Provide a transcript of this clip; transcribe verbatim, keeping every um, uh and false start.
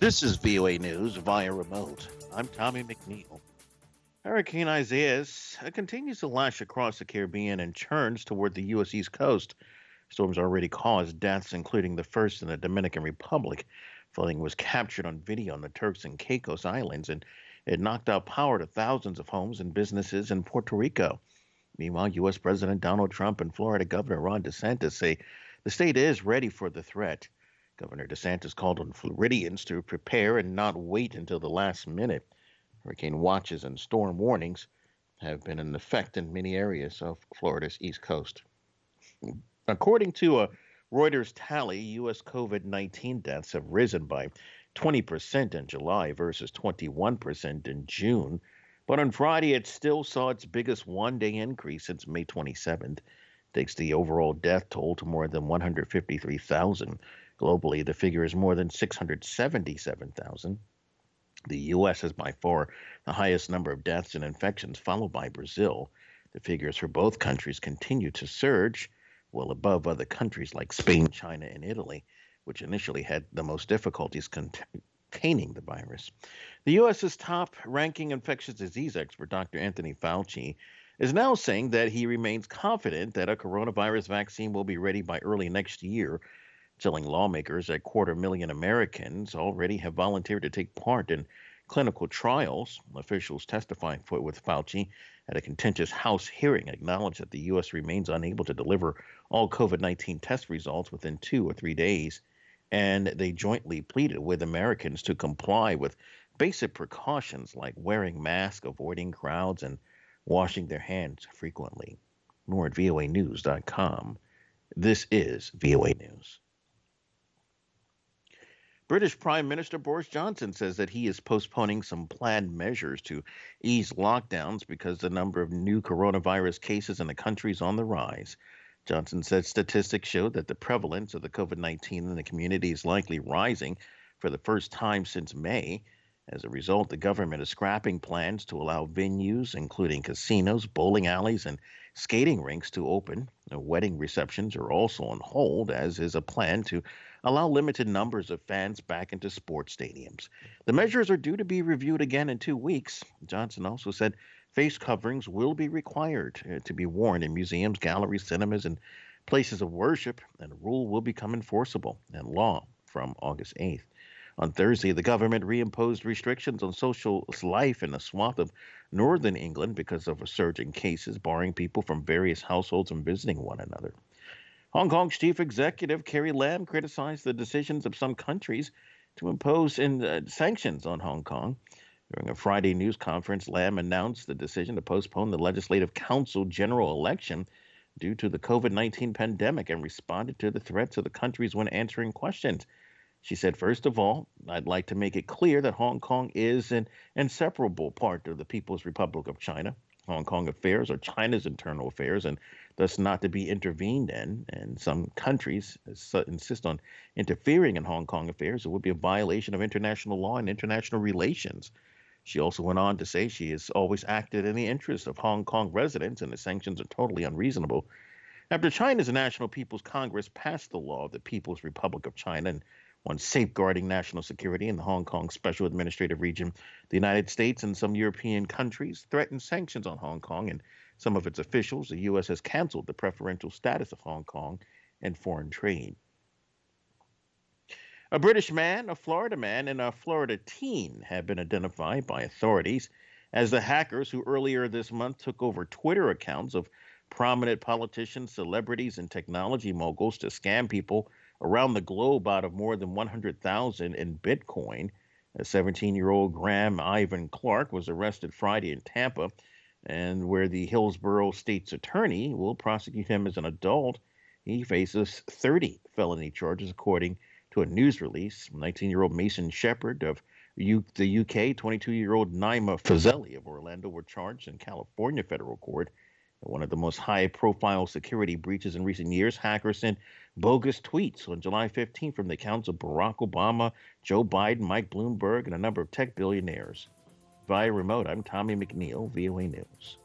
This is V O A News via remote. I'm Tommy McNeil. Hurricane Isaias uh, continues to lash across the Caribbean and churns toward the U S. East Coast. Storms already caused deaths, including the first in the Dominican Republic. Flooding was captured on video on the Turks and Caicos Islands, and it knocked out power to thousands of homes and businesses in Puerto Rico. Meanwhile, U S. President Donald Trump and Florida Governor Ron DeSantis say the state is ready for the threat. Governor DeSantis called on Floridians to prepare and not wait until the last minute. Hurricane watches and storm warnings have been in effect in many areas of Florida's East Coast. According to a Reuters tally, U S. COVID nineteen deaths have risen by twenty percent in July versus twenty-one percent in June. But on Friday, it still saw its biggest one-day increase since May twenty-seventh. Takes the overall death toll to more than one hundred fifty-three thousand. Globally, the figure is more than six hundred seventy-seven thousand. The U S has by far the highest number of deaths and infections, followed by Brazil. The figures for both countries continue to surge, well above other countries like Spain, China, and Italy, which initially had the most difficulties containing the virus. The US's top-ranking infectious disease expert, Doctor Anthony Fauci, is now saying that he remains confident that a coronavirus vaccine will be ready by early next year, telling lawmakers that quarter million Americans already have volunteered to take part in clinical trials. Officials testifying for, with Fauci at a contentious House hearing acknowledged that the U S remains unable to deliver all COVID nineteen test results within two or three days, and they jointly pleaded with Americans to comply with basic precautions like wearing masks, avoiding crowds, and washing their hands frequently. More at V O A news dot com. This is V O A News. British Prime Minister Boris Johnson says that he is postponing some planned measures to ease lockdowns because the number of new coronavirus cases in the country is on the rise. Johnson said statistics show that the prevalence of the COVID nineteen in the community is likely rising for the first time since May. As a result, the government is scrapping plans to allow venues, including casinos, bowling alleys, and skating rinks, to open. The wedding receptions are also on hold, as is a plan to allow limited numbers of fans back into sports stadiums. The measures are due to be reviewed again in two weeks. Johnson also said face coverings will be required uh, to be worn in museums, galleries, cinemas, and places of worship, and the rule will become enforceable in law from August eighth. On Thursday, the government reimposed restrictions on social life in a swath of northern England because of a surge in cases, barring people from various households from visiting one another. Hong Kong's chief executive, Carrie Lam, criticized the decisions of some countries to impose in, uh, sanctions on Hong Kong. During a Friday news conference, Lam announced the decision to postpone the Legislative Council general election due to the COVID nineteen pandemic and responded to the threats of the countries when answering questions. She said, first of all, I'd like to make it clear that Hong Kong is an inseparable part of the People's Republic of China. Hong Kong affairs are China's internal affairs and thus not to be intervened in. And some countries insist on interfering in Hong Kong affairs. It would be a violation of international law and international relations. She also went on to say she has always acted in the interest of Hong Kong residents, and the sanctions are totally unreasonable. After China's National People's Congress passed the law of the People's Republic of China and on safeguarding national security in the Hong Kong Special Administrative Region, the United States and some European countries threatened sanctions on Hong Kong and some of its officials. The U S has canceled the preferential status of Hong Kong and foreign trade. A British man, a Florida man, and a Florida teen have been identified by authorities as the hackers who earlier this month took over Twitter accounts of prominent politicians, celebrities, and technology moguls to scam people around the globe out of more than one hundred thousand in Bitcoin. A seventeen-year-old Graham Ivan Clark was arrested Friday in Tampa, and where the Hillsborough State's attorney will prosecute him as an adult. He faces thirty felony charges, according to a news release. nineteen-year-old Mason Shepard of U- the U K, twenty-two-year-old Naima Fazeli of Orlando were charged in California federal court. One of the most high-profile security breaches in recent years, hackers sent bogus tweets on July fifteenth from the accounts of Barack Obama, Joe Biden, Mike Bloomberg, and a number of tech billionaires. Via remote, I'm Tommy McNeil, V O A News.